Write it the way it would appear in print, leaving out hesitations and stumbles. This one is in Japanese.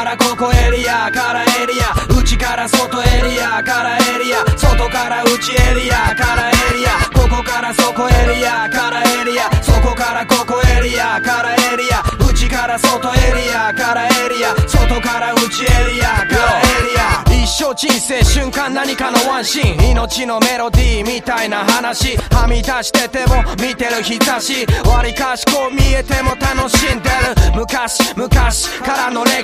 からここエリアからエリア、内から外エリアからエリア、外から内エリアからエリア、ここからそこエリアからエリア、そこからここエリアからエリア、内から外エリアからエリア、外から内エリアからエリア。一生人生瞬間何かのワンシーン、命のメロディーみたいな話、はみ出してても見てる日差し、わりかしこう見えても楽しんでる昔々からの歴